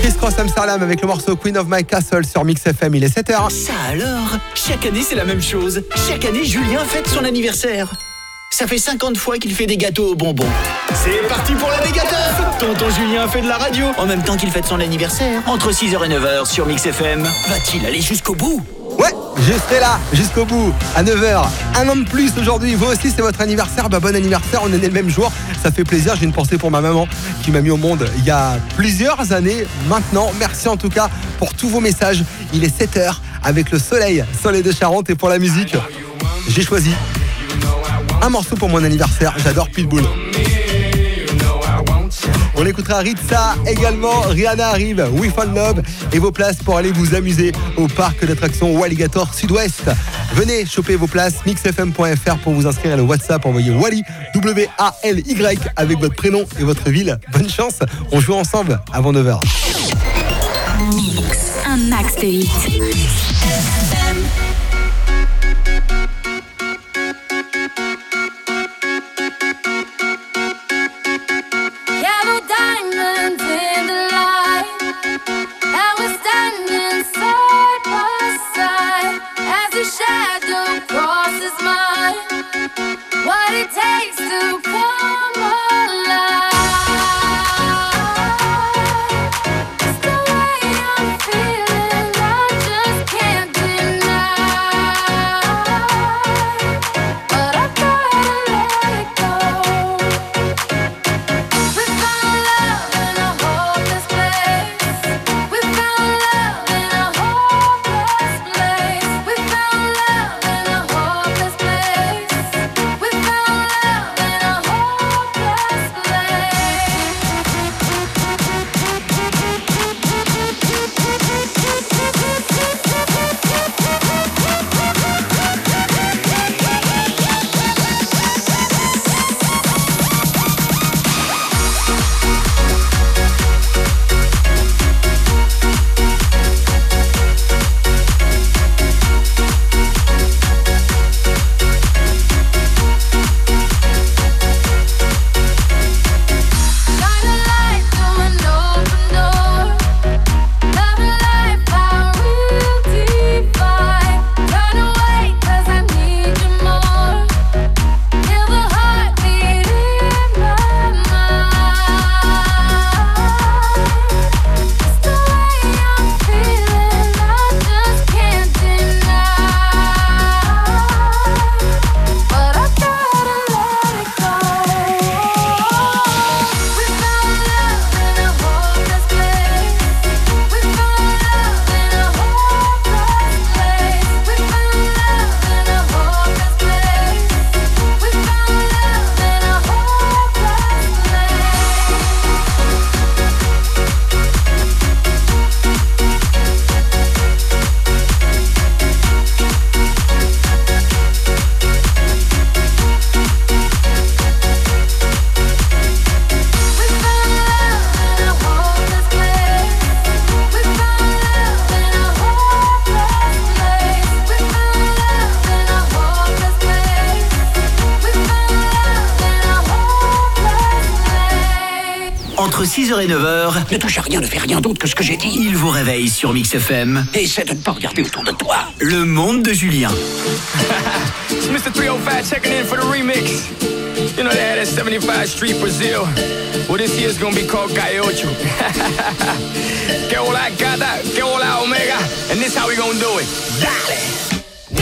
Chris Cross Amsterdam avec le morceau Queen of My Castle sur Mix FM, il est 7h. Ça alors, chaque année c'est la même chose. Chaque année Julien fête son anniversaire. Ça fait 50 fois qu'il fait des gâteaux aux bonbons. C'est parti pour la mégateuf. Tonton Julien fait de la radio en même temps qu'il fête son anniversaire. Entre 6h et 9h sur Mix FM. Va-t-il aller jusqu'au bout? Ouais, je serai là jusqu'au bout à 9h. Un an de plus aujourd'hui. Vous aussi, c'est votre anniversaire. Bah, bon anniversaire, on est né le même jour. Ça fait plaisir. J'ai une pensée pour ma maman qui m'a mis au monde il y a plusieurs années maintenant. Merci en tout cas pour tous vos messages. Il est 7h avec le soleil de Charente. Et pour la musique, j'ai choisi un morceau pour mon anniversaire. J'adore Pitbull. On écoutera Ritza également. Rihanna arrive, We Fall Love et vos places pour aller vous amuser au parc d'attractions Walligator Sud-Ouest. Venez choper vos places, mixfm.fr pour vous inscrire à le WhatsApp. Envoyez Wally, W-A-L-Y avec votre prénom et votre ville. Bonne chance, on joue ensemble avant 9h. Mix, un max de hits. Entre 6h et 9h, ne touche à rien, ne fais rien d'autre que ce que j'ai dit. Il vous réveille sur Mix FM. Et essaie de ne pas regarder autour de toi. Le monde de Julien. It's Mr. 305 checking in for the remix. You know that at 75 Street, Brazil. Well, this year's gonna be called Gaiocho. Que hola gata, que hola omega. And this how we gonna do it. Dale! 1, 2,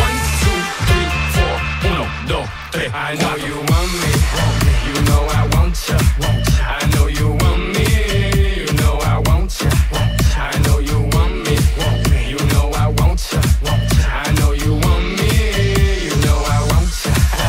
3, 4. 1, 2, 3. I know you want me. You know I want you. I know you want me. You know I want you. I know you want me. You know I want you. I know you want me. You know I want you.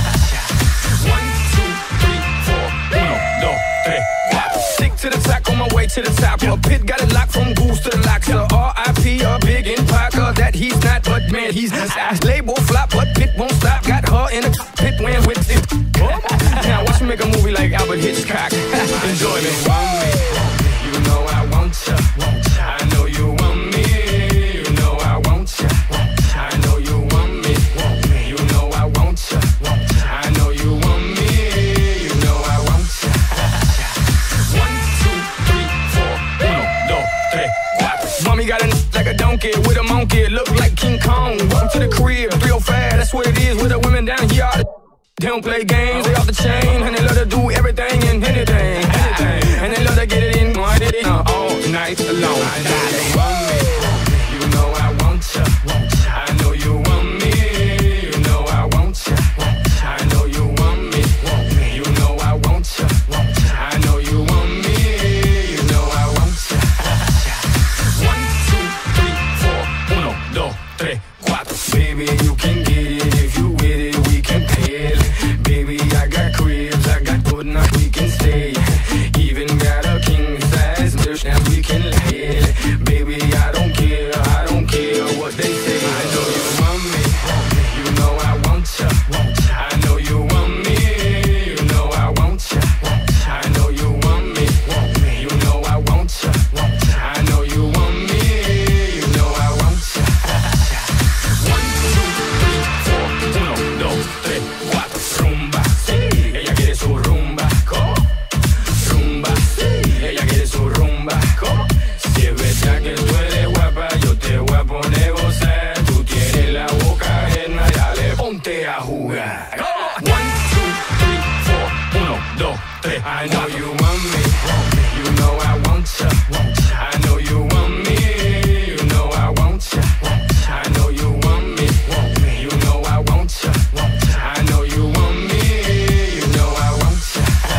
1, 2, 3, 4. 1, 2, 3, 4. Stick to the track on my way to the top. A pit got it locked from goose to the locks. R.I.P. a big in Parker. That he's not, but man, he's not. Label flop, but pit won't stop. Got her in a pit when with it. Now watch me make a movie like Albert Hitchcock. Enjoy me. You know I want you. I know you want me. You know I want you. I know you want me. You know I want you. I know you want me. You know I want you. 1, 2, 3, 4. 1, 2, 3, me got a like a donkey with a monkey, look like King Kong. Welcome to the crib, 305, that's what it is with the women down here. They don't play games, they off the chain, and they love to do everything and anything. And they love to get it in all night long. I know you want me, you know I want you. I know you want me, you know I want you. I know you want me, you know I want you. I know you want me, you know I want you. 1, 2, 3, 4, 1, 2, 3, 4. Baby, you can get it if you with it, we can pay it. Baby, I got cribs, I got good enough, we can stay. Even got a king size dish, now we can lay it. Baby, I don't care what they say. I know you want me, you know I want you. I know you want me, you know I want you. I know you want me, you know I want you. I know you want me, you know I want you. 1, 2, 3, 4, 1, 2, 3, 4. Rumba, sí, ella quiere su rumba, rumba, sí, ella quiere su rumba, si es verdad que tú eres guapa, yo te voy a poner gozar. Tú tienes la boca llena, dale, ponte a jugar. 1, 2, 3, 4, 1, 2, 3. I know you want me, you know I want you. I know you want me, you know I want you. I know you want me, you know I want you. I know you want me, you know I want you.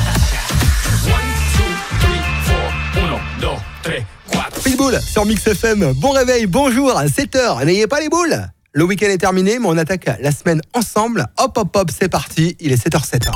1, 2, 3, 4, 1, 2, 3, 4. Pitbull sur Mix FM. Bon réveil, bonjour, à 7h. N'ayez pas les boules. Le week-end est terminé, mais on attaque la semaine ensemble. Hop, hop, hop, c'est parti. Il est 7h07.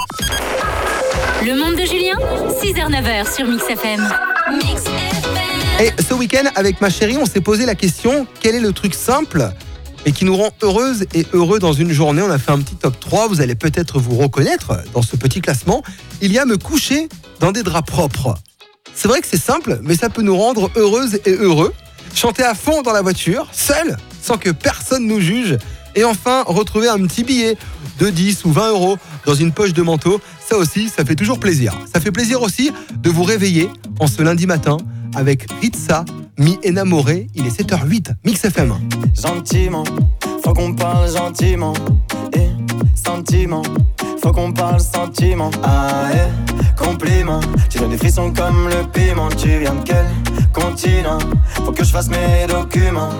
Le monde de Julien, 6h-9h sur Mix FM. Mix FM. Et ce week-end, avec ma chérie, on s'est posé la question, quel est le truc simple et qui nous rend heureuse et heureux dans une journée? On a fait un petit top 3, vous allez peut-être vous reconnaître dans ce petit classement. Il y a me coucher dans des draps propres. C'est vrai que c'est simple, mais ça peut nous rendre heureuses et heureux. Chanter à fond dans la voiture, seul, sans que personne nous juge. Et enfin, retrouver un petit billet de 10 ou 20 euros dans une poche de manteau. Ça aussi, ça fait toujours plaisir. Ça fait plaisir aussi de vous réveiller en ce lundi matin avec Ritza, Mi Enamoré. Il est 7h08, Mix FM. Gentiment, faut qu'on parle gentiment. Et sentiment, faut qu'on parle sentiment. Ah compliment, tu donnes des frissons comme le piment. Tu viens de quel continent? Faut que je fasse mes documents.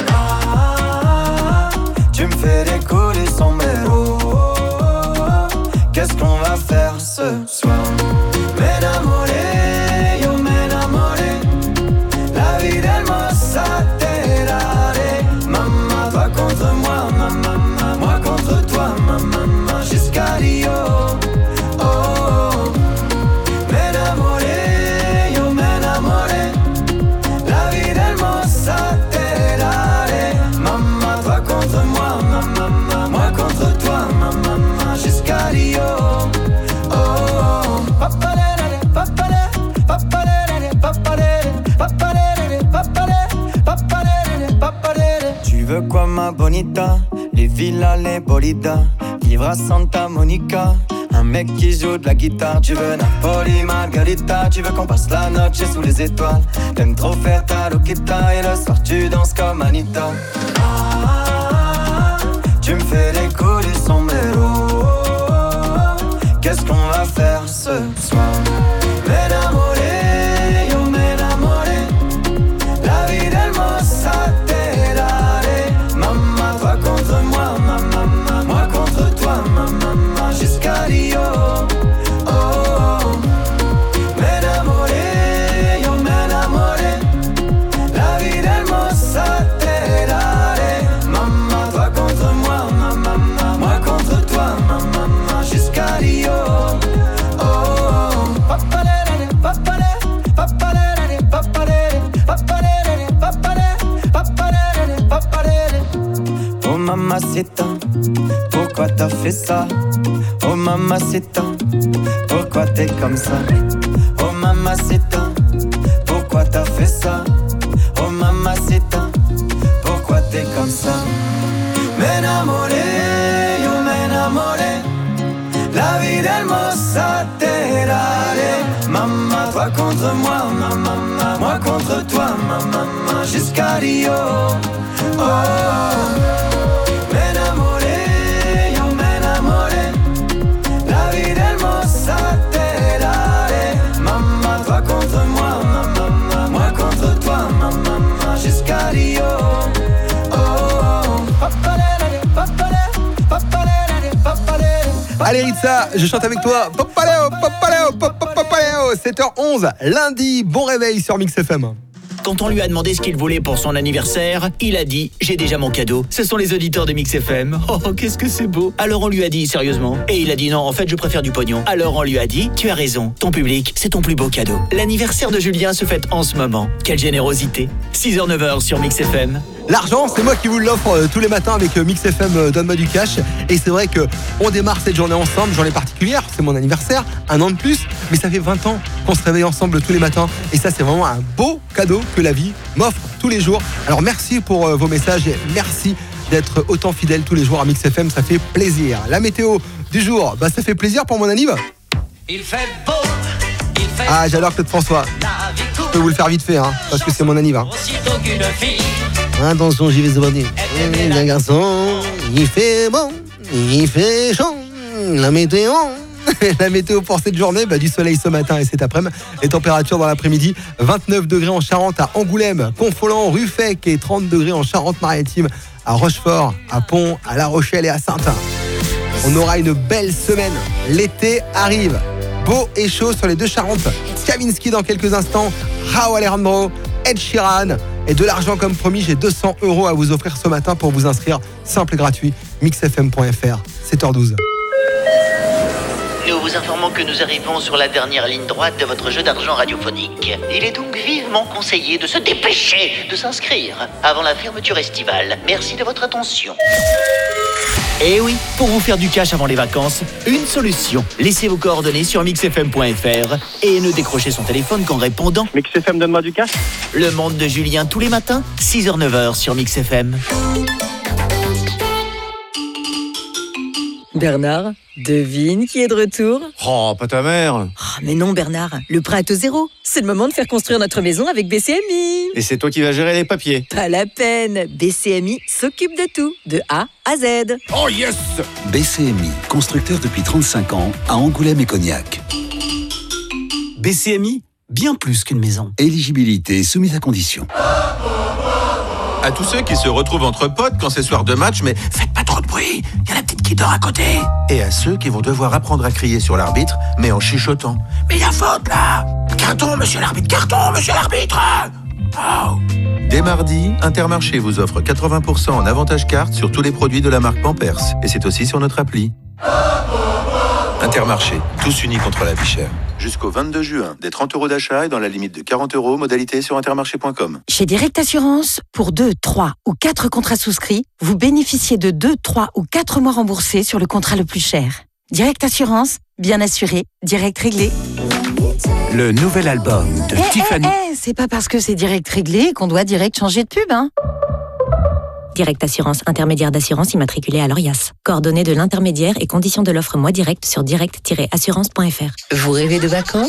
Tu me fais décoller son mélo. Qu'est-ce qu'on va faire ce soir? M'enamoré, yo m'enamoré. La vie d'hermosa te daré. Maman, toi contre moi, maman, moi contre toi, maman, jusqu'à Rio. Oh, m'enamoré, yo m'enamoré. La vie d'hermosa te daré. Maman, toi contre moi, maman, moi contre toi, maman, jusqu'à Rio. Tu veux quoi ma bonita? Les villas, les bolidas, vivre à Santa Monica. Un mec qui joue de la guitare. Tu veux Napoli, Margarita. Tu veux qu'on passe la noche sous les étoiles. T'aimes trop faire ta loquita. Et le soir tu danses comme Anita. Tu me fais décoller son mélo. Qu'est-ce qu'on va faire ce soir? M'enamoré, yo m'enamoré. La vie d'hermosa te daré. Maman, toi contre moi, maman, moi contre toi, maman, jusqu'à Rio. Oh, m'enamoré, yo m'enamoré. La vie d'hermosa te daré. Maman, toi contre moi, maman, moi contre toi, maman, jusqu'à Rio. Oh mamacita, pourquoi t'as fait ça? Oh mamacita, pourquoi t'es comme ça? Oh mamacita, pourquoi t'as fait ça? Oh mamacita, pourquoi t'es comme ça? M'enamoré, yo m'enamoré. La vie d'hermosa te daré. Maman, toi contre moi, maman, moi contre toi, maman, jusqu'à Giscari, oh, oh. Me enamoré, yo me enamoré. La vida hermosa te daré. Mamá, toi contre moi, mamá, moi contre toi, mamá, Giscari, oh, oh. Papalere, papalere, papalere, papalere. Allez Ritza, je chante avec toi. Popaleo, popaleo, popaleo. 7h11, lundi, bon réveil sur Mix FM. Quand on lui a demandé ce qu'il voulait pour son anniversaire, il a dit « J'ai déjà mon cadeau. Ce sont les auditeurs de Mix FM. Oh, qu'est-ce que c'est beau !» Alors on lui a dit « Sérieusement ?» Et il a dit « Non, en fait, je préfère du pognon. » Alors on lui a dit « Tu as raison, ton public, c'est ton plus beau cadeau. » L'anniversaire de Julien se fête en ce moment. Quelle générosité. 6h, 9h sur Mix FM. L'argent, c'est moi qui vous l'offre tous les matins avec Mix FM Donne-moi du cash. Et c'est vrai qu'on démarre cette journée ensemble, journée particulière, c'est mon anniversaire, 1 an de plus, mais ça fait 20 ans qu'on se réveille ensemble tous les matins. Et ça, c'est vraiment un beau cadeau que la vie m'offre tous les jours. Alors merci pour vos messages et merci d'être autant fidèles tous les jours à Mix FM, ça fait plaisir. La météo du jour, ça fait plaisir pour mon anniv. Il fait beau, il fait Ah, j'adore Claude François. Je peux vous le faire vite fait, parce que c'est mon anniv. aussitôt qu'une fille. Attention, j'y vais se border. Un garçon, il fait bon, il fait chaud. La météo. La météo pour cette journée, du soleil ce matin et cet après-midi. Les températures dans l'après-midi, 29 degrés en Charente, à Angoulême, Confolens, Ruffec et 30 degrés en Charente-Maritime, à Rochefort, à Pont, à La Rochelle et à Saintin. On aura une belle semaine. L'été arrive. Beau et chaud sur les deux Charentes. Kaminski dans quelques instants. Rauw Alejandro, Ed Sheeran. Et de l'argent comme promis, j'ai 200 € à vous offrir ce matin pour vous inscrire. Simple et gratuit. mixfm.fr, 7h12. Nous vous informons que nous arrivons sur la dernière ligne droite de votre jeu d'argent radiophonique. Il est donc vivement conseillé de se dépêcher de s'inscrire avant la fermeture estivale. Merci de votre attention. Eh oui, pour vous faire du cash avant les vacances, une solution. Laissez vos coordonnées sur mixfm.fr et ne décrochez son téléphone qu'en répondant. Mix FM, donne-moi du cash. Le monde de Julien tous les matins, 6h, 9h sur Mix FM. Bernard, devine qui est de retour? Oh, pas ta mère. Oh, mais non Bernard, le prêt à taux zéro. C'est le moment de faire construire notre maison avec BCMI. Et c'est toi qui vas gérer les papiers. Pas la peine, BCMI s'occupe de tout, de A à Z. Oh yes. BCMI, constructeur depuis 35 ans à Angoulême et Cognac. BCMI, bien plus qu'une maison. Éligibilité soumise à conditions. À tous ceux qui se retrouvent entre potes quand c'est soir de match, mais faites pas trop de bruit, il y a la petite qui dort à côté. Et à ceux qui vont devoir apprendre à crier sur l'arbitre, mais en chuchotant. Mais il y a faute là. Carton, monsieur l'arbitre, carton, monsieur l'arbitre. Oh. Dès mardi, Intermarché vous offre 80% en avantage carte sur tous les produits de la marque Pampers. Et c'est aussi sur notre appli. Intermarché, tous unis contre la vie chère. Jusqu'au 22 juin, des 30 € d'achat et dans la limite de 40 €, modalité sur intermarché.com. Chez Direct Assurance, pour 2, 3 ou 4 contrats souscrits, vous bénéficiez de 2, 3 ou 4 mois remboursés sur le contrat le plus cher. Direct Assurance, bien assuré, direct réglé. Le nouvel album de Tiffany. C'est pas parce que c'est direct réglé qu'on doit direct changer de pub, hein. Direct Assurance, intermédiaire d'assurance immatriculé à l'ORIAS. Coordonnées de l'intermédiaire et conditions de l'offre Moi Direct sur direct-assurance.fr. Vous rêvez de vacances ?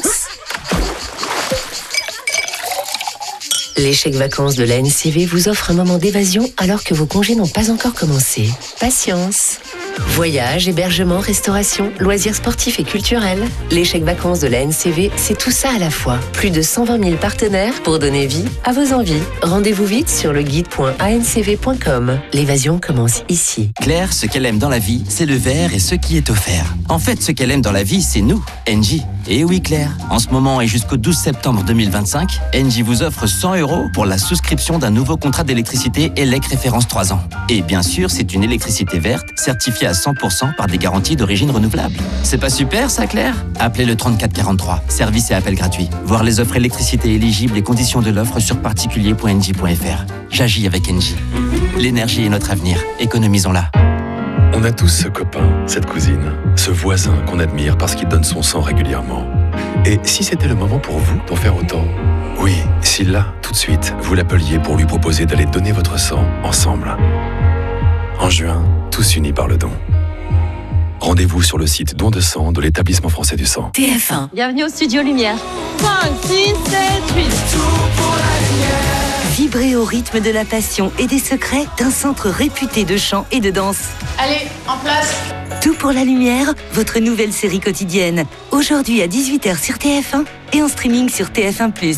Les chèques vacances de la NCV vous offrent un moment d'évasion alors que vos congés n'ont pas encore commencé. Patience. Voyages, hébergement, restauration, loisirs sportifs et culturels. Les chèques vacances de la NCV, c'est tout ça à la fois. Plus de 120 000 partenaires pour donner vie à vos envies. Rendez-vous vite sur le guide.ancv.com. L'évasion commence ici. Claire, ce qu'elle aime dans la vie, c'est le verre et ce qui est offert. En fait, ce qu'elle aime dans la vie, c'est nous, Engie. Et oui Claire, en ce moment et jusqu'au 12 septembre 2025, Engie vous offre 100 € pour la souscription d'un nouveau contrat d'électricité ELEC référence 3 ans. Et bien sûr, c'est une électricité verte, certifiée à 100% par des garanties d'origine renouvelable. C'est pas super ça Claire ? Appelez le 3443, service et appel gratuit. Voir les offres électricité éligibles et conditions de l'offre sur particulier.engie.fr. J'agis avec Engie. L'énergie est notre avenir, économisons-la. On a tous ce copain, cette cousine, ce voisin qu'on admire parce qu'il donne son sang régulièrement. Et si c'était le moment pour vous d'en faire autant ? Oui, si là, tout de suite, vous l'appeliez pour lui proposer d'aller donner votre sang ensemble. En juin, tous unis par le don. Rendez-vous sur le site Don de sang de l'Établissement français du sang. TF1. Bienvenue au Studio Lumière. 5, 6, 7, 8. Tout pour la lumière. Vibrez au rythme de la passion et des secrets d'un centre réputé de chant et de danse. Allez, en place. Tout pour la lumière, votre nouvelle série quotidienne. Aujourd'hui à 18h sur TF1 et en streaming sur TF1+.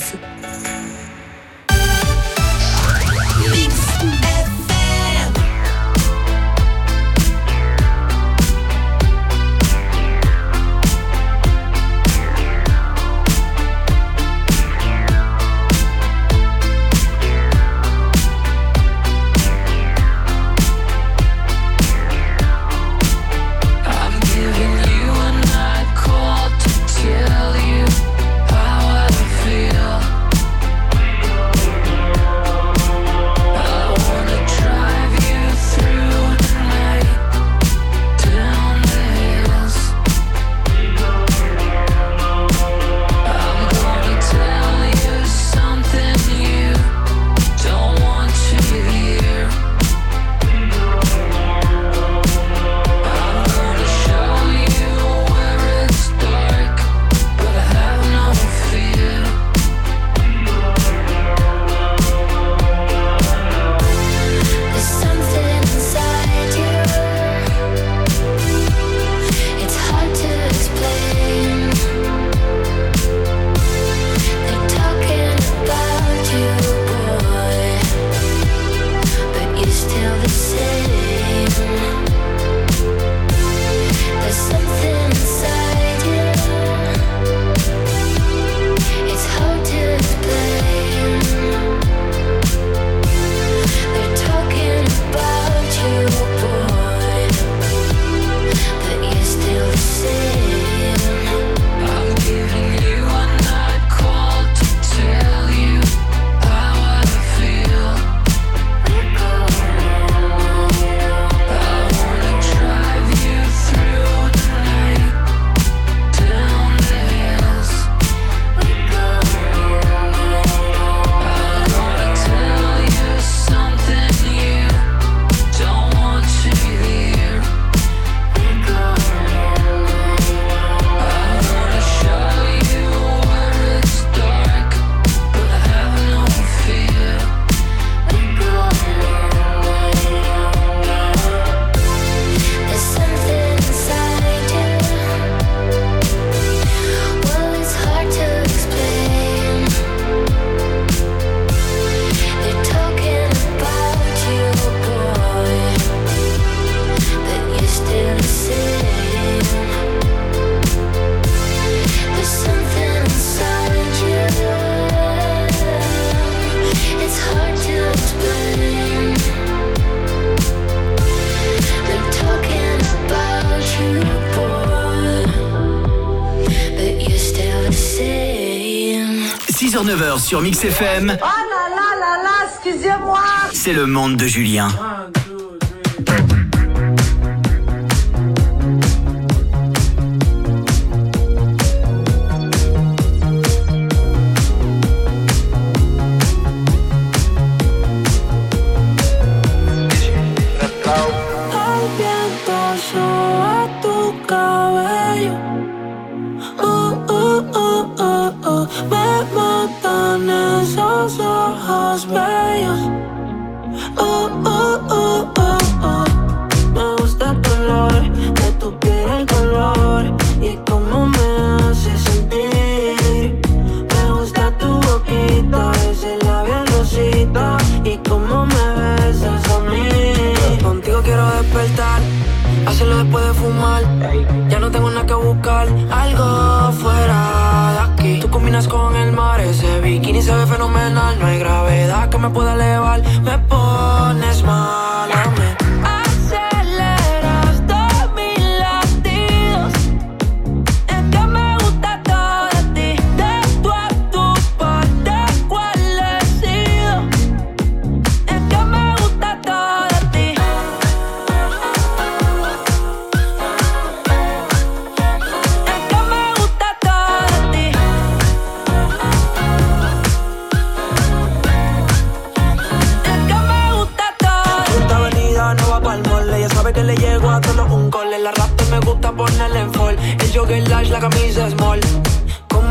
Sur Mix FM. Oh là là là là, excusez-moi. C'est le monde de Julien.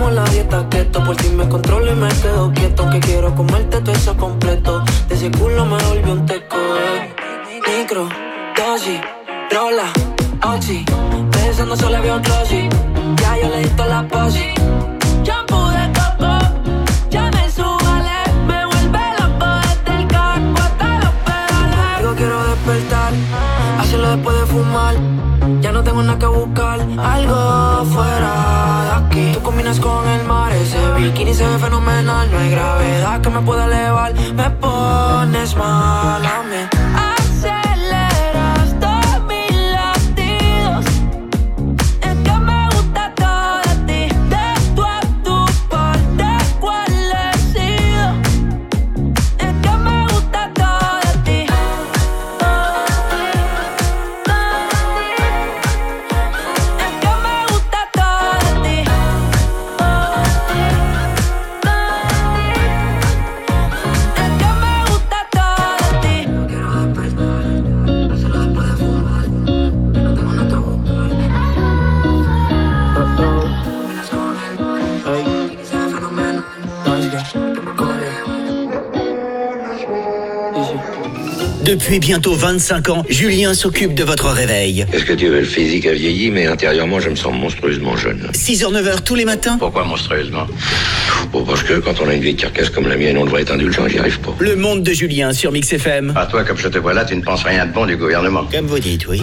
con la dieta keto. Por ti me controlo y me quedo quieto. Aunque quiero comerte todo eso completo. De ese culo me volvió un teco, Micro, dosis, rola, oxi. Pensando solo veo un glossy. Ya yo le di toda la posi. Shampoo de coco, ya me subale. Me vuelve loco desde el carro hasta los pedales. Digo quiero despertar, hacerlo después de fumar. Ya no tengo nada que buscar, algo fuera de aquí. Tú combinas con el mar, ese bikini se ve fenomenal. No hay gravedad que me pueda elevar. Me pones mal a mí. Aceleras todos mis latidos. Es que me gusta todo de ti. De tú a tu parte, ¿cuál he sido? Es que me gusta todo de ti. Depuis bientôt 25 ans, Julien s'occupe de votre réveil. Est-ce que tu veux, le physique a vieilli, mais intérieurement, je me sens monstrueusement jeune. 6h, 9h tous les matins. Pourquoi monstrueusement? Bon, parce que quand on a une vieille carcasse comme la mienne, on devrait être indulgent, j'y arrive pas. Le monde de Julien sur Mix FM. Ah, toi, comme je te vois là, tu ne penses rien de bon du gouvernement. Comme vous dites, oui.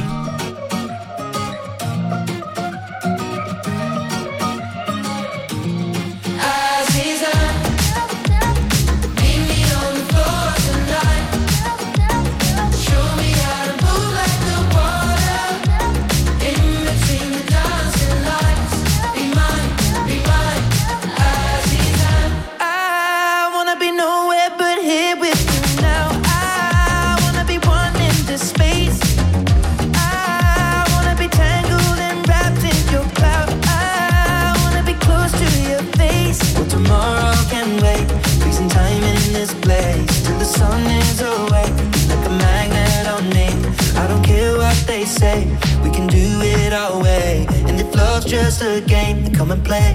Just a game, then come and play.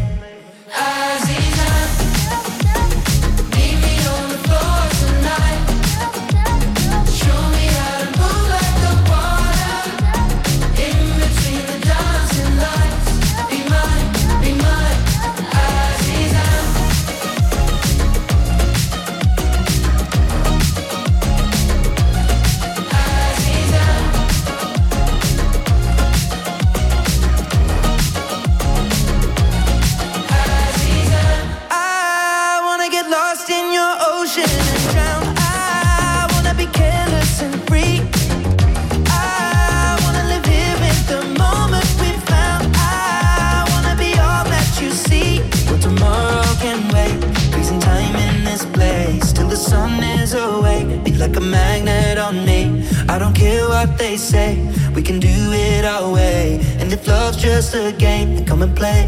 Like a magnet on me. I don't care what they say. We can do it our way. And if love's just a game, then come and play.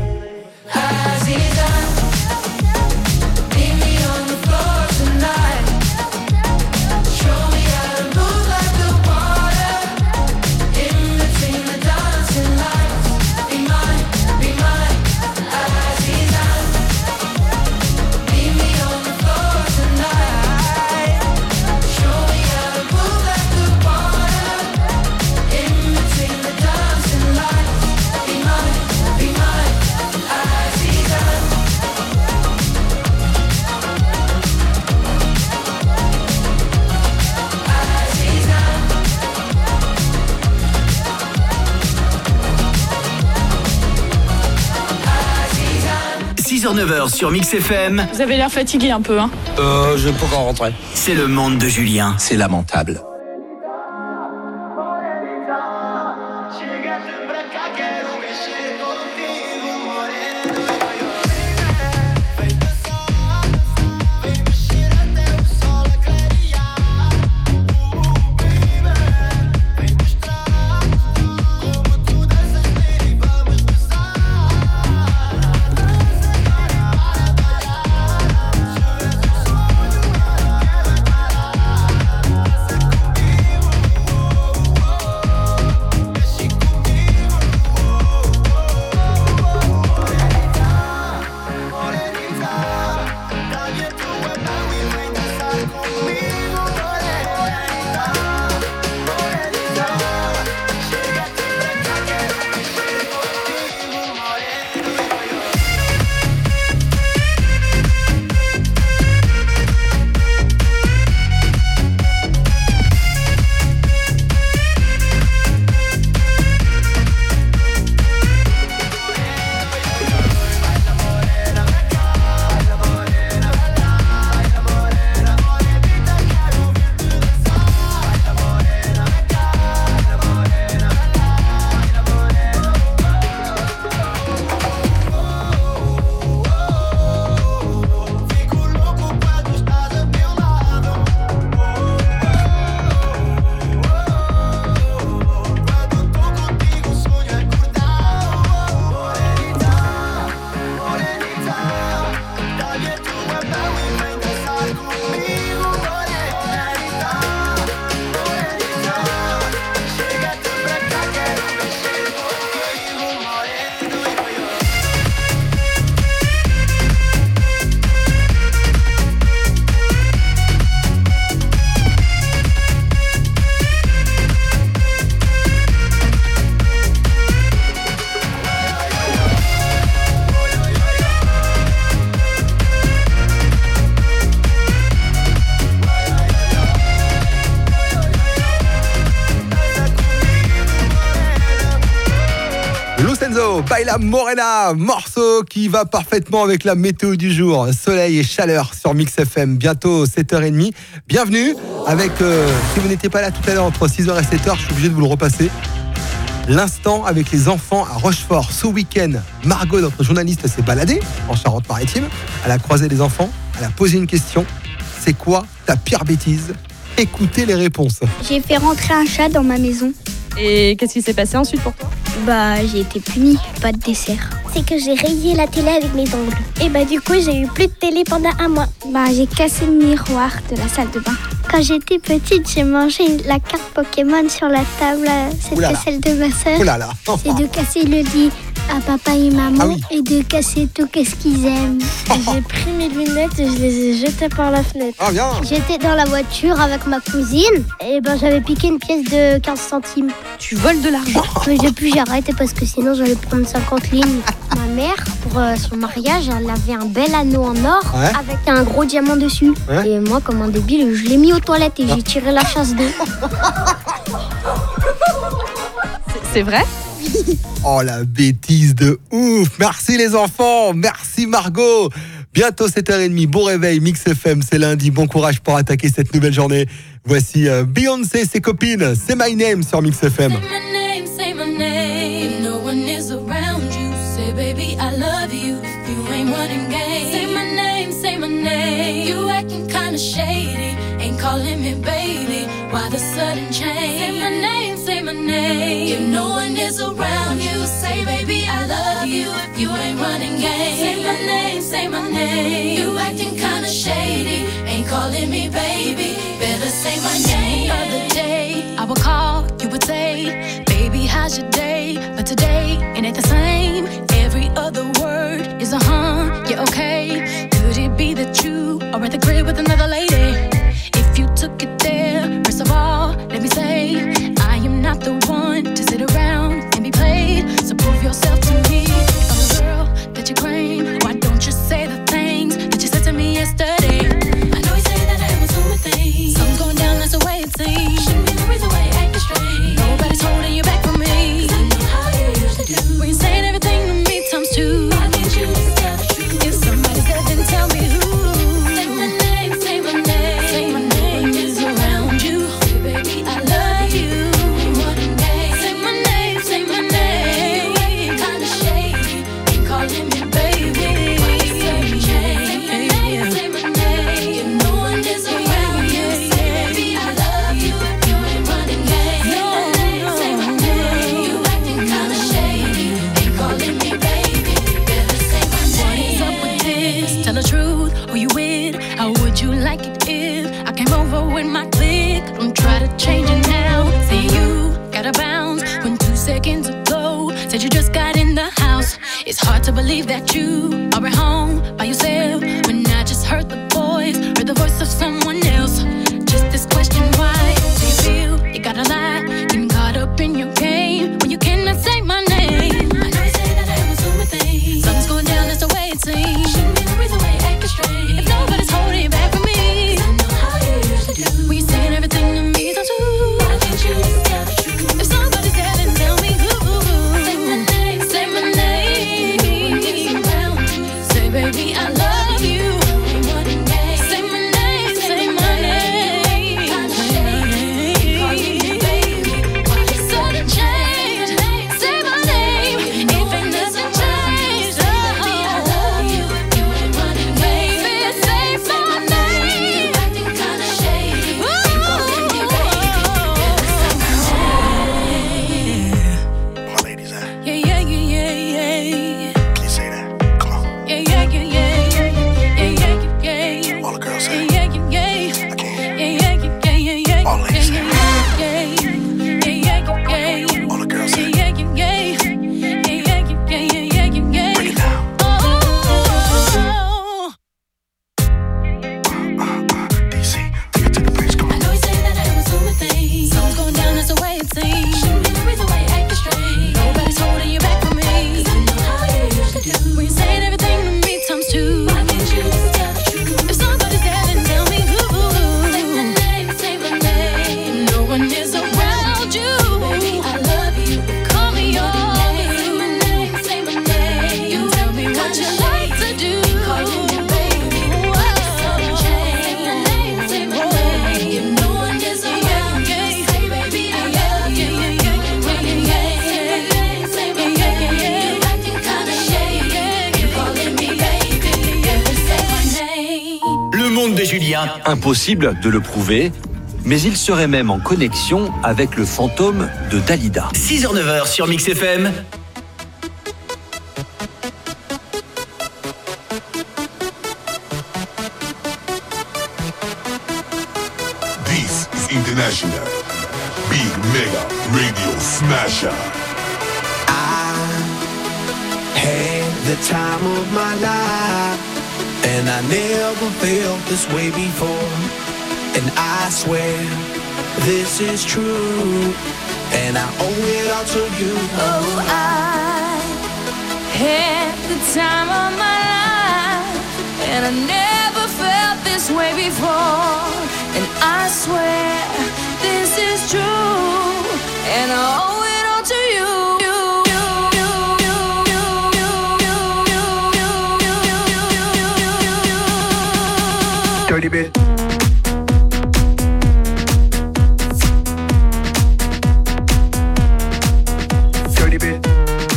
h 9h sur Mix FM. Vous avez l'air fatigué un peu, hein? Je vais pas encore rentrer. C'est le monde de Julien. C'est lamentable. Margot, Baila Morena, morceau qui va parfaitement avec la météo du jour. Soleil et chaleur sur Mix FM, bientôt 7h30. Bienvenue avec, si vous n'étiez pas là tout à l'heure entre 6h et 7h, je suis obligé de vous le repasser. L'instant avec les enfants à Rochefort. Ce week-end, Margot, notre journaliste, s'est baladée en Charente-Maritime. Elle a croisé les enfants, elle a posé une question. C'est quoi ta pire bêtise ? Écoutez les réponses. J'ai fait rentrer un chat dans ma maison. Et qu'est-ce qui s'est passé ensuite pour toi ? J'ai été punie, pas de dessert. C'est que j'ai rayé la télé avec mes ongles. Et du coup, j'ai eu plus de télé pendant un mois. J'ai cassé le miroir de la salle de bain. Quand j'étais petite, j'ai mangé la carte Pokémon sur la table. C'était celle de ma sœur. Oulala. C'est de casser le lit à papa et maman et de casser tout qu'est-ce qu'ils aiment. J'ai pris mes lunettes et je les ai jetées par la fenêtre. Ah bien. J'étais dans la voiture avec ma cousine et j'avais piqué une pièce de 15 centimes. Tu voles de l'argent. Mais depuis j'ai arrêté parce que sinon j'allais prendre 50 lignes. Ma mère, pour son mariage, elle avait un bel anneau en or avec un gros diamant dessus. Et moi, comme un débile, je l'ai mis aux toilettes et j'ai tiré la chasse d'eau. C'est vrai ? Oh la bêtise de ouf. Merci les enfants, merci Margot. Bientôt 7h30, bon réveil Mix FM, c'est lundi, bon courage pour attaquer cette nouvelle journée. Voici Beyoncé et ses copines, C'est My Name sur Mix FM. Say my name, no one is around you. Say baby I love you, you ain't running game. Say my name, you acting kinda shady. Ain't calling me baby, why the sudden change? Say my name, if no one is around you. Say baby I love you, if you ain't running game. Say my name, you acting kinda shady. Ain't calling me baby, better say my name. The other day, I would call, you would say, baby how's your day? But today, it ain't the same. Every other word is a yeah okay. Could it be that you are at the crib with another lady? If you took it there, first of all, let me say, I am not the one to sit around and be played. So prove yourself to me. If I'm the girl that you claim, why don't you say the things that you said to me yesterday? I know you say that I was doing things. Something's going down, that's the way it seems. Shouldn't be the reason why you're acting strange. Nobody's holding you back from me. 'Cause I know how you usually do. When you're saying everything to me times two. Why can't you just tell the truth? If somebody's dead, then tell me who. Say my name, say my name. Say my name is around you. Say baby I love you. Say my name, say my name. You acting kinda shady. Ain't calling me baby. Why you sudden change? Say my name, say my name. If no one is around you. Say baby I love you. If you ain't running game. Say my name. You acting kinda shady. Ain't calling me baby. Better say my name. What is up with this? Tell the truth, who you with? How would you like it if I came over with my clique? Don't try to change it now. Say you gotta bounce when 2 seconds ago said you just got in the house. It's hard to believe that you are at home by yourself when I just heard the voice of someone else. Just this question, why do you feel you gotta lie? Getting caught up in your game when you cannot say my name. I know you say that I am assuming things. Something's going down, that's the way it seems. Shouldn't be the reason why you're acting strange. If nobody's holding you back from me. 'Cause I know how you usually do. When you're saying everything to me times two. Why can't you just tell the truth? If somebody's dead, then tell me who. Say my name, say my name. Say baby I love you. Say my name, say my Impossible de le prouver, mais il serait même en connexion avec le fantôme de Dalida. 6h-9h sur Mix FM. This is International Big Mega Radio Smasher. Had the time of my life, and I never felt this way before. And I swear this is true, and I owe it all to you. Oh, I had the time of my life, and I never felt this way before. And I swear this is true, and I owe it all to you. Dirty bit. Dirty bit.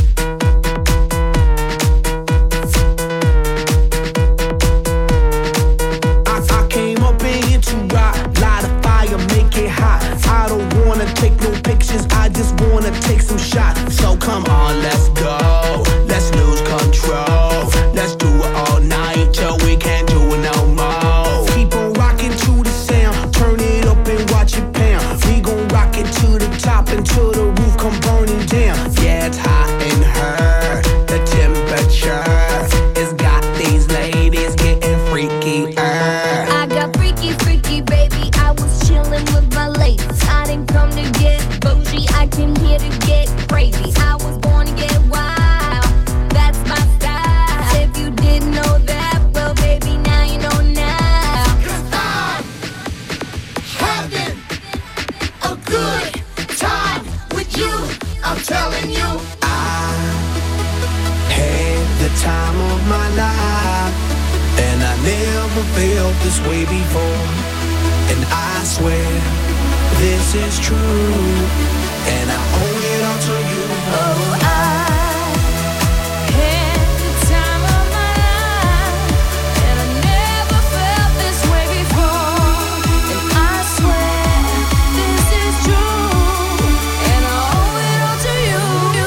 I came up in here to rock, light a fire, make it hot. I don't wanna take no pictures, I just wanna take some shots. So come on, let's go, let's lose control. Let's do it all night till we can't do it no more. Keep on rocking to the sound, turn it up and watch it pound. We gon' rock it to the top until the roof come burning down. Yeah, it's hot in her, the temperature has got these ladies getting freaky. I got freaky, freaky, baby. I was chillin' with my ladies. I didn't come to get bougie, I came here to get crazy. I was born to get wild, that's my style. If you didn't know that, well, baby, now you know now. 'Cause I'm having a good time with you, I'm telling you. I had the time of my life, and I never felt this way before. And I swear this is true, and I owe it all to you. Oh, I had the time of my life, and I never felt this way before. And I swear this is true, and I owe it all to you.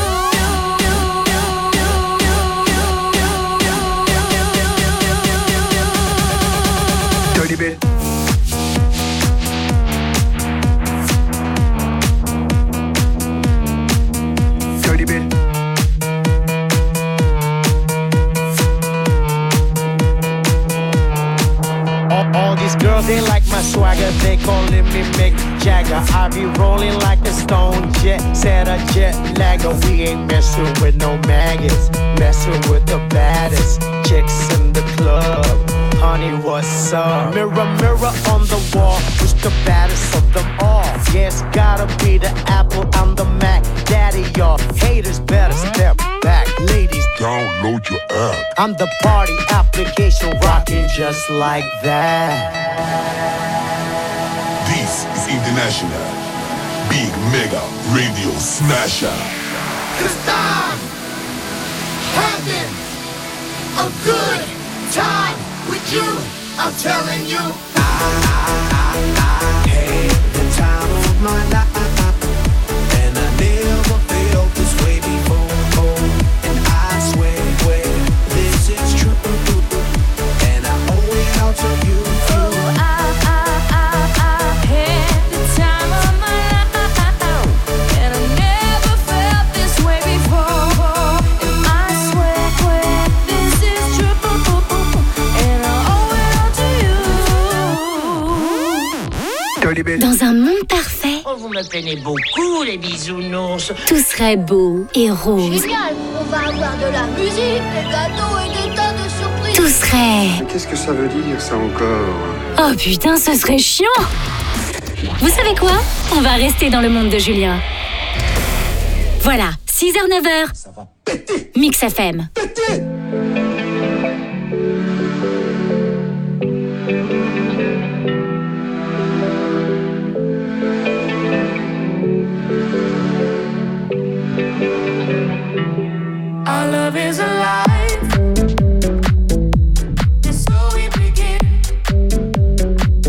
Dirty bit. Dirty bit. All these girls, they like my swagger, they calling me Mick Jagger. I be rolling like a stone jet, set a jet lagger. We ain't messing with no maggots, messing with the baddest chicks in the club. Honey, what's up? Mirror, mirror on the wall, who's the baddest of them all? Yeah, it's gotta be the Apple, I'm the Mac. Daddy, y'all haters better step back. Ladies, Download your app. I'm the party application rocking just like that. This is International Big Mega Radio Smasher. 'Cause I'm having a good time with you, I'm telling you. I had the time of my life, and I never felt this way before. And I swear this is true, and I owe it all to you. Oh, I had the time of my life, and I never felt this way before. And I swear this is true, and I owe it all to you. Dirty bit. Dans un monde parfait, Oh, vous me peinez beaucoup, les bisounours. tout serait beau et rose. Génial, on va avoir de la musique, des gâteaux et des tas de surprises. Tout serait... Qu'est-ce que ça veut dire, ça encore? Oh putain, ce serait chiant. Vous savez quoi? On va rester dans le monde de Julien. Voilà, 6h, 9h. Ça va péter. Mix FM. Péter. Our love is alive. It's so we begin.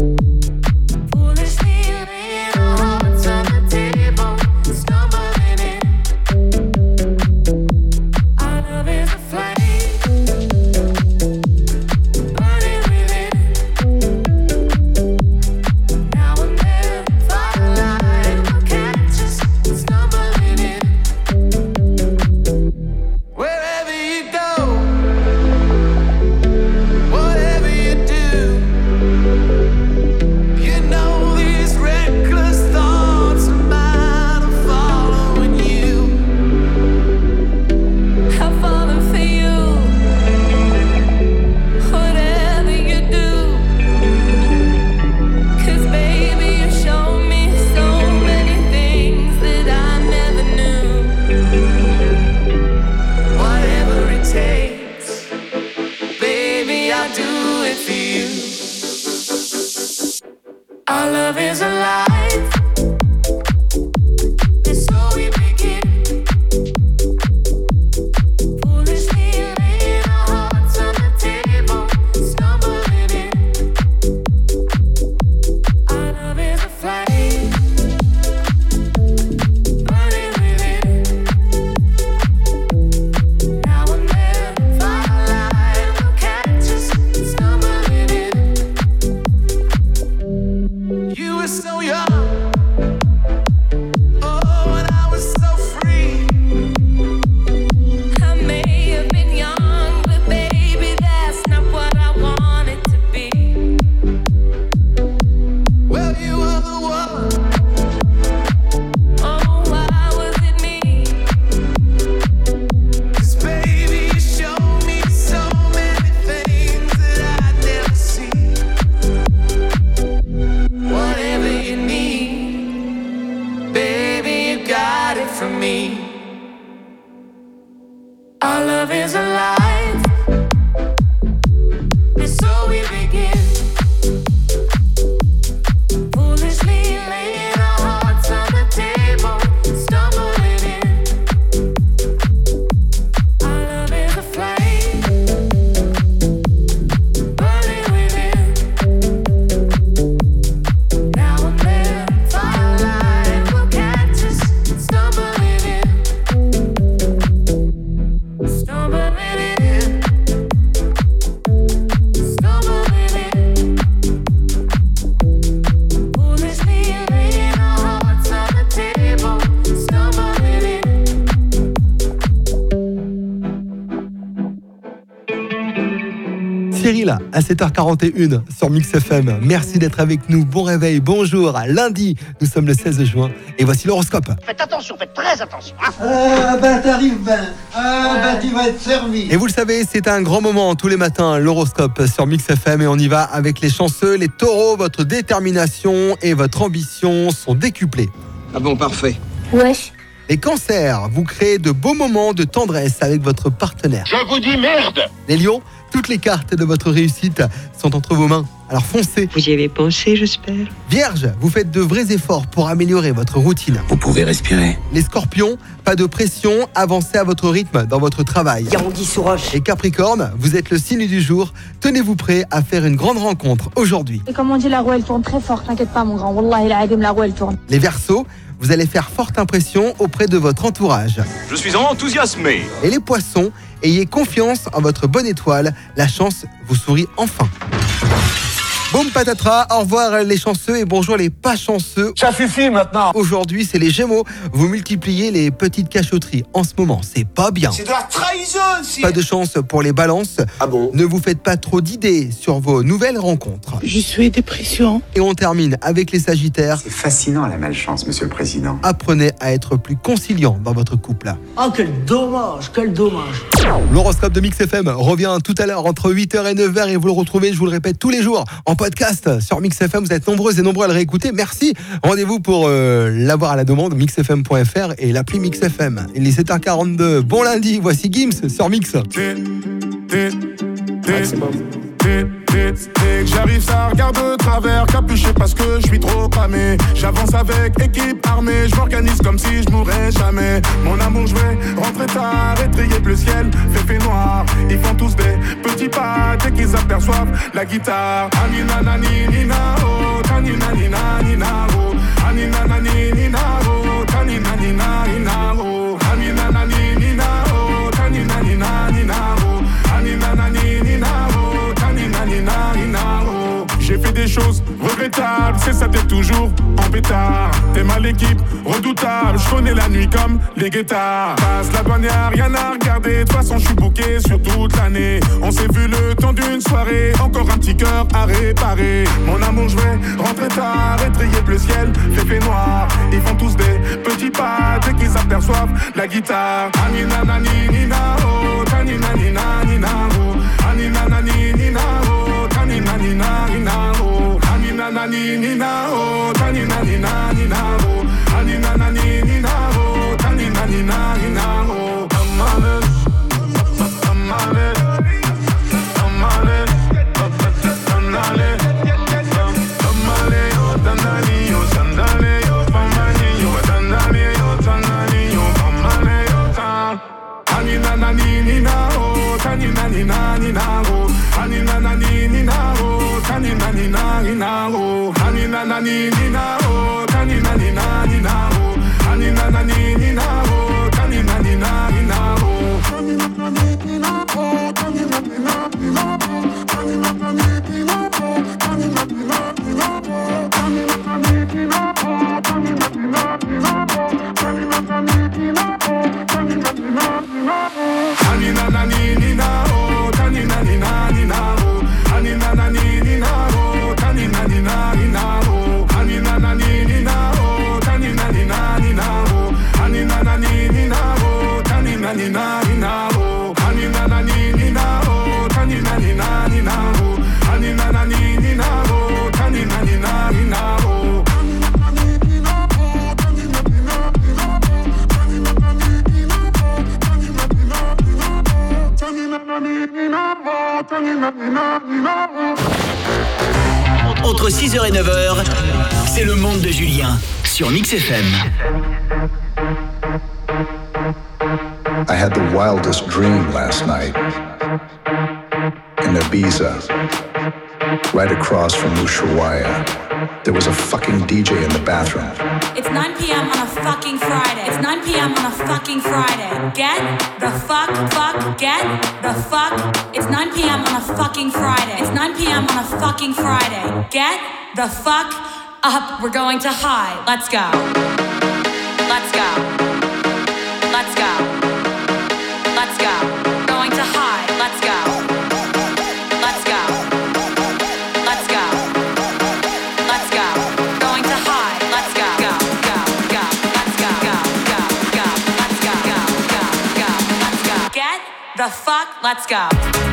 were so young. Oh, and I was so free. I may have been young, but baby, that's not what I wanted to be. Well, you were the one. Oh, why was it me? 'Cause baby, you showed me so many things that I'd never see. Whatever you need, baby, you got it from me. Our love is alive, and so we begin. Foolishly laying our hearts on the table, stumbling in. Our love is a flame, burning within. Now and then, firelight will catch us, stumbling in. Stumbling in. Stumbling in. Foolishly laying our hearts on the table, stumbling in. Cyril, à 7h41 sur Mix FM. Merci d'être avec nous. Bon réveil, bonjour. Lundi, nous sommes le 16 juin et voici l'horoscope. Faites attention, faites très attention. Hein. Ah bah t'arrives ben. Ah bah tu vas être servi. Et vous le savez, c'est un grand moment tous les matins, l'horoscope sur Mix FM et on y va avec les chanceux, les taureaux. Votre détermination et votre ambition sont décuplées. Ah bon, parfait. Wesh. Les cancers, vous créez de beaux moments de tendresse avec votre partenaire. Je vous dis merde. Les lions, toutes les cartes de votre réussite sont entre vos mains. Alors foncez. Vous y avez pensé, j'espère. Vierge, vous faites de vrais efforts pour améliorer votre routine. Vous pouvez respirer. Les scorpions, pas de pression, avancez à votre rythme dans votre travail. Yarongui sous roche. Les capricornes, vous êtes le signe du jour. Tenez-vous prêt à faire une grande rencontre aujourd'hui. Et comme on dit, la roue elle tourne très fort, t'inquiète pas mon grand. Wallah, la roue elle tourne. Les Verseaux, vous allez faire forte impression auprès de votre entourage. Je suis enthousiasmé. Et les poissons, ayez confiance en votre bonne étoile. La chance vous sourit enfin. Boum patatras, au revoir les chanceux et bonjour les pas chanceux. Ça suffit maintenant. Aujourd'hui, c'est les Gémeaux. Vous multipliez les petites cachotteries. En ce moment, c'est pas bien. C'est de la trahison, si. Pas de chance pour les balances. Ah bon? Ne vous faites pas trop d'idées sur vos nouvelles rencontres. Je suis dépression. Et on termine avec les Sagittaires. C'est fascinant la malchance, monsieur le président. Apprenez à être plus conciliant dans votre couple. Oh, quel dommage, quel dommage. L'horoscope de Mix FM revient tout à l'heure entre 8h et 9h et vous le retrouvez, je vous le répète, tous les jours en podcast sur Mix FM. Vous êtes nombreux et nombreux à le réécouter. Merci. Rendez-vous pour l'avoir à la demande, mixfm.fr et l'appli Mix FM. Il est 7h42. Bon lundi, voici Gims sur Mix. J'arrive, ça regarde de travers, capuché parce que je suis trop cramé. J'avance avec équipe armée, je m'organise comme si je mourrais jamais. Mon amour, je vais rentrer tard, étrier bleu ciel, fait noir. Ils font tous des petits pas dès qu'ils aperçoivent la guitare. Anina nani nina oh, tanina nina nina oh, anina nani nina oh, tanina nina nina oh, anina nani nina oh, tanina nina nina oh, anina nani nina oh, tanina nina nina oh. J'ai fait des choses regrettables, c'est ça t'es toujours en pétard. T'es mal l'équipe, redoutable, je connais la nuit comme les guettards. Passe la douane, y'a rien à regarder, de toute façon je suis booké sur toute l'année. On s'est vu le temps d'une soirée, encore un petit cœur à réparer. Mon amour, je vais rentrer tard, étrier bleu ciel, fait noir. Ils font tous des petits pas dès qu'ils aperçoivent la guitare. Anina nani nina oh, tanina nina nina oh, anina nani nina oh, tanina nina nina oh, anina nani nina oh, tanina nina nina oh, anina nani nina oh, tanina nina nina oh. Anina nani nina oh, tanina nina nina oh, anina nani nina oh, tanina nina nina oh, anina nani nina oh, tanina nina nina oh, anina nani nina oh, tanina nina nina oh, anina nani nina oh, tanina nina nina oh, anina nani nina oh, tanina nina nina oh, anina nani C'est le monde de Julien sur Mix FM. I had the wildest dream last night. In Ibiza, right across from Ushuaia, there was a fucking DJ in the bathroom. It's 9 p.m. on a fucking Friday. It's 9 p.m. on a fucking Friday. Get the fuck, get the fuck. It's 9 p.m. on a fucking Friday. It's 9 p.m. on a fucking Friday. Get the fuck up. We're going to high. Let's go. Let's go. Let's go. Let's go. Going to high. Let's go. Let's go. Let's go. Let's go. Going to high. Let's go. Go. Go. Go. Let's go. Go. Go. Go. Let's go. Go. Go. Go. Let's go. Get the fuck. Let's go.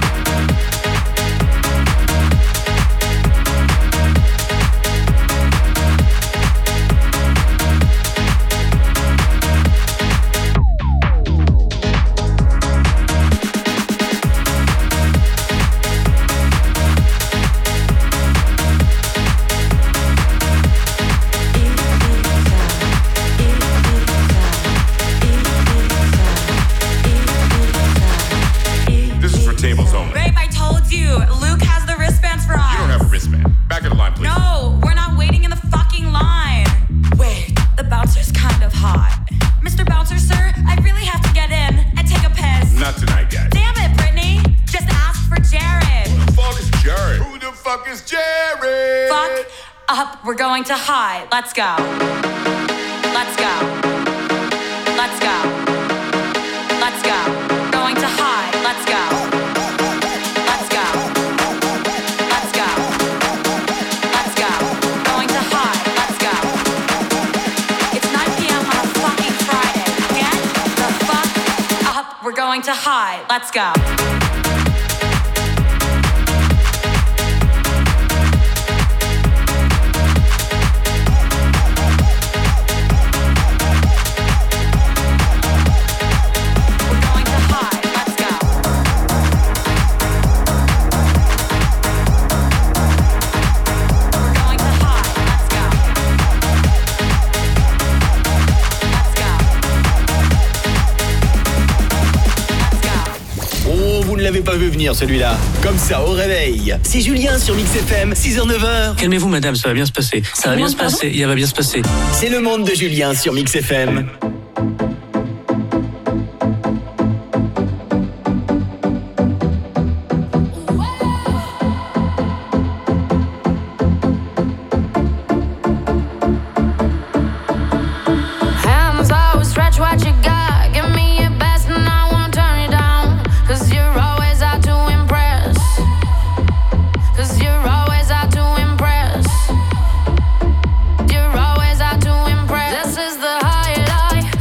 We're going to high. Let's go. Let's go. Let's go. Let's go. Going to high. Let's go. Let's go. Let's go. Let's go. Going to high. Let's go. It's 9 p.m. on a fucking Friday. Get the fuck up. We're going to high. Let's go. L'avez pas vu venir celui-là. Comme ça au réveil. C'est Julien sur Mix FM, 6h-9h. Calmez-vous madame, ça va bien se passer. Ça va bien se passer, il va bien se passer. C'est le monde de Julien sur Mix FM. This is the high life.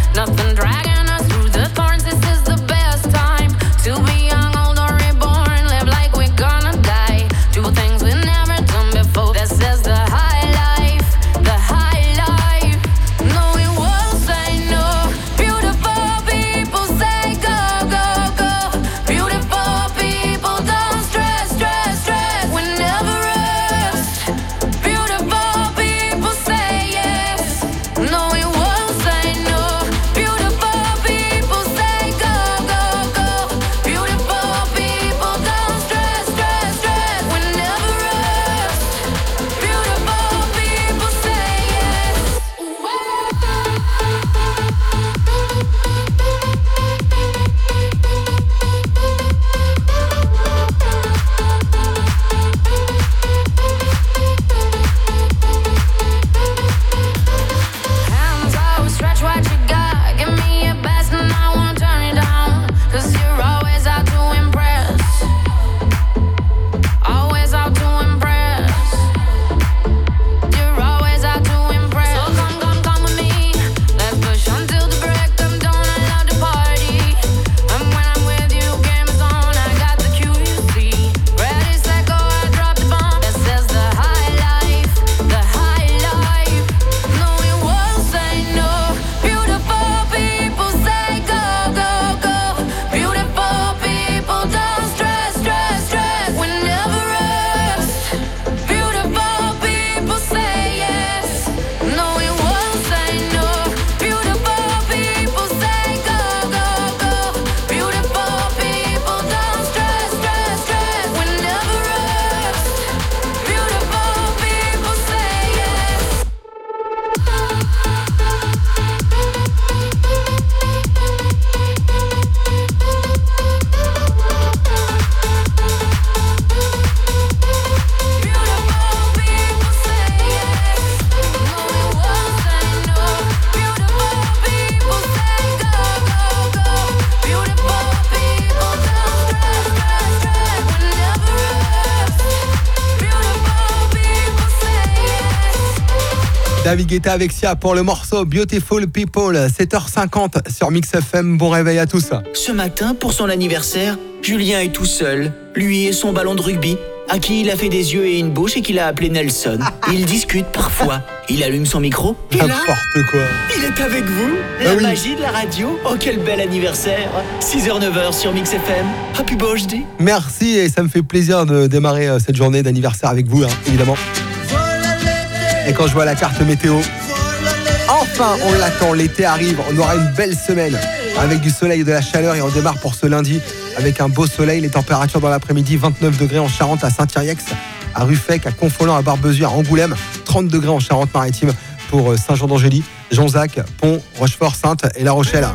David Guetta avec Sia pour le morceau Beautiful People, 7h50 sur Mix FM. Bon réveil à tous. Ce matin, pour son anniversaire, Julien est tout seul. Lui et son ballon de rugby, à qui il a fait des yeux et une bouche et qu'il a appelé Nelson. Ils discutent parfois. Il allume son micro et là, n'importe quoi. il est avec vous. La magie de la radio. Oh, quel bel anniversaire. 6h-9h sur Mix FM. Happy birthday. Merci et ça me fait plaisir de démarrer cette journée d'anniversaire avec vous, évidemment. Et quand je vois la carte météo, enfin on l'attend, l'été arrive, on aura une belle semaine avec du soleil et de la chaleur et on démarre pour ce lundi avec un beau soleil. Les températures dans l'après-midi, 29 degrés en Charente, à Saint-Yrieix, à Ruffec, à Confolens, à Barbezieux, à Angoulême, 30 degrés en Charente-Maritime pour Saint-Jean-d'Angély, Jonzac, Pont, Rochefort, Sainte et La Rochelle.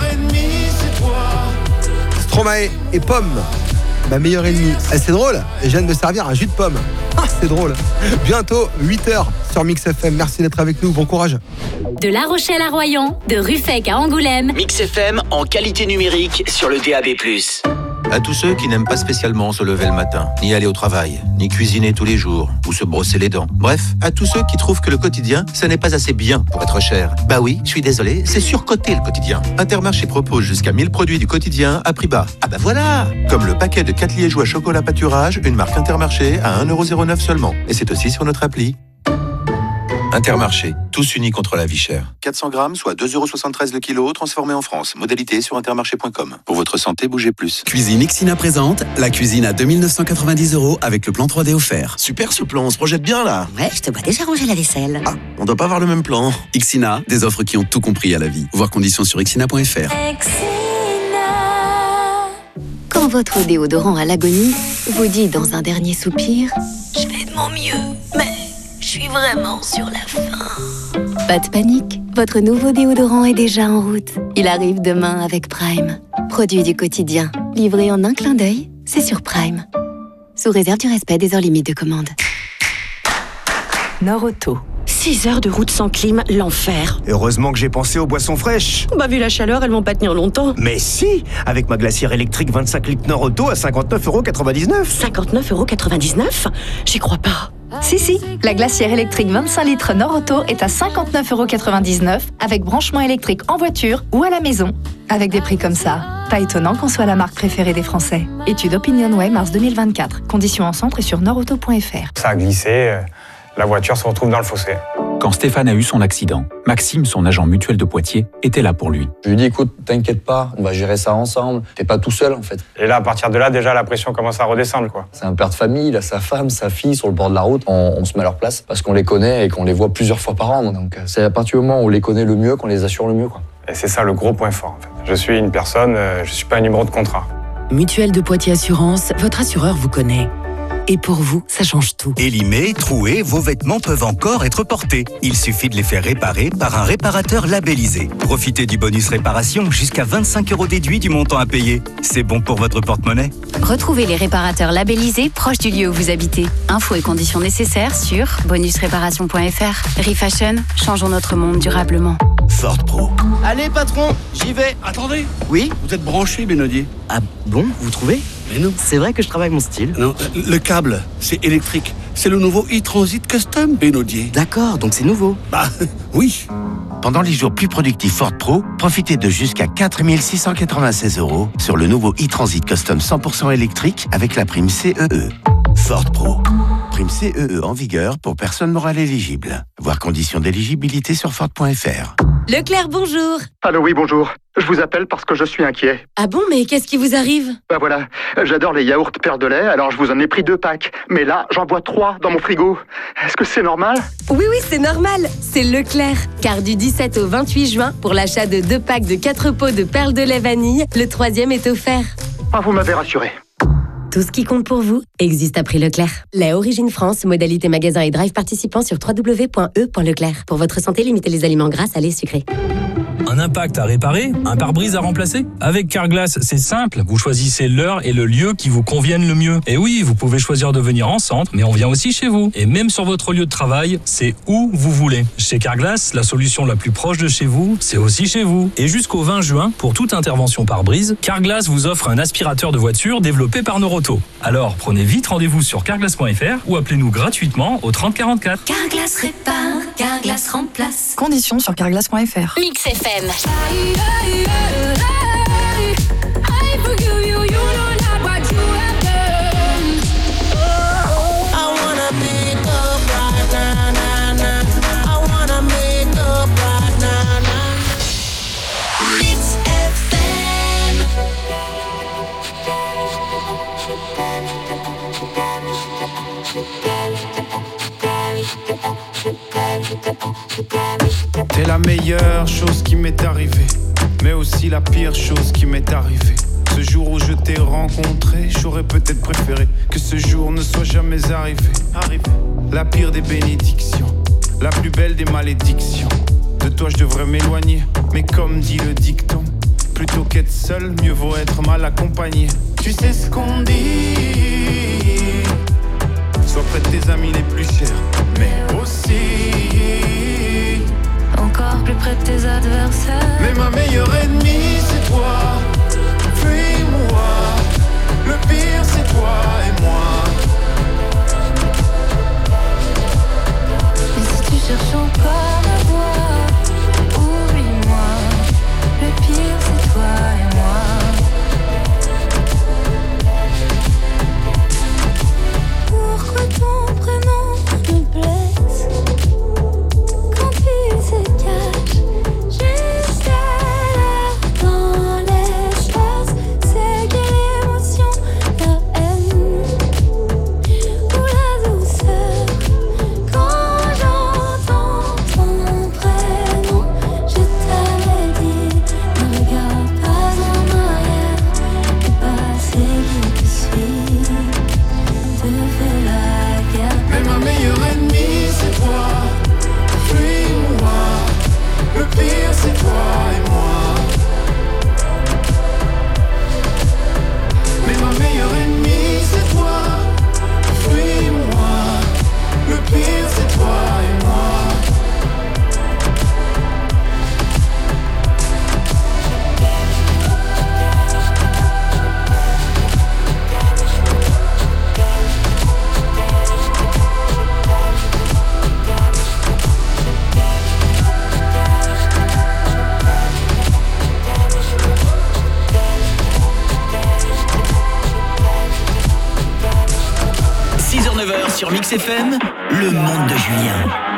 Stromae et Pomme, ma meilleure ennemie. C'est drôle, je viens de me servir un jus de pomme. C'est drôle. Bientôt 8h sur Mix FM. Merci d'être avec nous, bon courage. De La Rochelle à Royan, de Ruffec à Angoulême. Mix FM en qualité numérique sur le DAB+. À tous ceux qui n'aiment pas spécialement se lever le matin, ni aller au travail, ni cuisiner tous les jours, ou se brosser les dents. Bref, à tous ceux qui trouvent que le quotidien, ça n'est pas assez bien pour être cher. Bah oui, je suis désolé, c'est surcoté le quotidien. Intermarché propose jusqu'à 1000 produits du quotidien à prix bas. Ah bah voilà! Comme le paquet de 4 liégeois chocolat pâturage, une marque Intermarché à 1,09€ seulement. Et c'est aussi sur notre appli. Intermarché, tous unis contre la vie chère. 400 grammes, soit 2,73€ le kilo, transformé en France. Modalité sur intermarché.com. Pour votre santé, bougez plus. Cuisine Ixina présente la cuisine à 2990€ avec le plan 3D offert. Super ce plan, on se projette bien là. Ouais, je te vois déjà ranger la vaisselle. Ah, on doit pas avoir le même plan. Ixina, des offres qui ont tout compris à la vie. Voir conditions sur ixina.fr. Quand votre déodorant à l'agonie vous dit dans un dernier soupir « Je fais de mon mieux, mais je suis vraiment sur la fin ». Pas de panique, votre nouveau déodorant est déjà en route. Il arrive demain avec Prime. Produit du quotidien, livré en un clin d'œil, c'est sur Prime. Sous réserve du respect des heures limites de commande. Nord-Auto. 6 heures de route sans clim, l'enfer. Heureusement que j'ai pensé aux boissons fraîches. Bah vu la chaleur, elles vont pas tenir longtemps. Mais si, avec ma glacière électrique 25 litres Nord-Auto à 59,99€. 59,99€? J'y crois pas. Si, la glacière électrique 25 litres Nord-Auto est à 59,99€ avec branchement électrique en voiture ou à la maison. Avec des prix comme ça, pas étonnant qu'on soit la marque préférée des Français. Étude Opinionway mars 2024. Conditions en centre et sur nordauto.fr. Ça a glissé, la voiture se retrouve dans le fossé. Quand Stéphane a eu son accident, Maxime, son agent mutuel de Poitiers, était là pour lui. Je lui ai dit, écoute, t'inquiète pas, on va gérer ça ensemble. T'es pas tout seul, en fait. Et là, à partir de là, déjà, la pression commence à redescendre, quoi. C'est un père de famille, il a sa femme, sa fille sur le bord de la route. On se met à leur place parce qu'on les connaît et qu'on les voit plusieurs fois par an. Donc, c'est à partir du moment où on les connaît le mieux qu'on les assure le mieux, quoi. Et c'est ça le gros point fort, en fait. Je suis une personne, je suis pas un numéro de contrat. Mutuelle de Poitiers Assurance, votre assureur vous connaît. Et pour vous, ça change tout. Élimés, troués, vos vêtements peuvent encore être portés. Il suffit de les faire réparer par un réparateur labellisé. Profitez du bonus réparation, jusqu'à 25€ déduit du montant à payer. C'est bon pour votre porte-monnaie. Retrouvez les réparateurs labellisés proches du lieu où vous habitez. Infos et conditions nécessaires sur bonusréparation.fr. Refashion, changeons notre monde durablement. Ford Pro. Allez patron, j'y vais. Attendez. Oui. Vous êtes branché, Benodier. Ah bon, vous trouvez? Mais non. C'est vrai que je travaille mon style. Non, le câble, c'est électrique. C'est le nouveau e-Transit Custom, Benodier. D'accord, donc c'est nouveau. Bah, oui. Pendant les jours plus productifs Ford Pro, profitez de jusqu'à 4 696€ sur le nouveau e-Transit Custom 100% électrique avec la prime CEE. Ford Pro. Prime CEE en vigueur pour personnes morales éligibles. Voir conditions d'éligibilité sur Ford.fr. Leclerc, bonjour. Allô, oui, bonjour. Je vous appelle parce que je suis inquiet. Ah bon, mais qu'est-ce qui vous arrive? Bah voilà, j'adore les yaourts Père de lait, alors je vous en ai pris 2 packs. Mais là, j'en bois 3 dans mon frigo. Est-ce que c'est normal? Oui, c'est normal. C'est Leclerc. Car du 17 au 28 juin, pour l'achat de 2 packs de 4 pots de perles de lait vanille, le 3e est offert. Ah, vous m'avez rassuré. Tout ce qui compte pour vous existe à prix Leclerc. Lait Origine France, modalité magasin et drive participant sur www.e.leclerc. Pour votre santé, limitez les aliments gras, salés, sucrés. Un impact à réparer, un pare-brise à remplacer? Avec Carglass, c'est simple. Vous choisissez l'heure et le lieu qui vous conviennent le mieux. Et oui, vous pouvez choisir de venir en centre, mais on vient aussi chez vous. Et même sur votre lieu de travail, c'est où vous voulez. Chez Carglass, la solution la plus proche de chez vous, c'est aussi chez vous. Et jusqu'au 20 juin, pour toute intervention pare-brise, Carglass vous offre un aspirateur de voiture développé par Noroto. Alors, prenez vite rendez-vous sur carglass.fr ou appelez-nous gratuitement au 30 44. Carglass répare, Carglass remplace. Conditions sur carglass.fr. Mix FM. T'es la meilleure chose qui m'est arrivée, mais aussi la pire chose qui m'est arrivée. Ce jour où je t'ai rencontré, j'aurais peut-être préféré que ce jour ne soit jamais arrivé. La pire des bénédictions, la plus belle des malédictions. De toi je devrais m'éloigner, mais comme dit le dicton, plutôt qu'être seul, mieux vaut être mal accompagné. Tu sais ce qu'on dit, sois près de tes amis les plus chers, mais aussi encore plus près de tes adversaires. Mais ma meilleure ennemie c'est toi. Fuis-moi, le pire c'est toi et moi. Et si tu cherches encore la voie, oublie-moi, le pire c'est toi et moi. Pourquoi ton prénom me blesse quand il se cache juste là dans l'espace? C'est quelle émotion, la haine ou la douceur? Quand j'entends ton prénom, je t'avais dit, ne regarde pas en arrière, le passé qui te suit te fait la guerre. Mais ma meilleure ennemie c'est toi. Fuis-moi, le pire c'est toi et moi. Mais ma meilleure ennemie c'est toi. Fuis-moi, le pire c'est toi et moi. Sur Mix FM, le monde de Julien.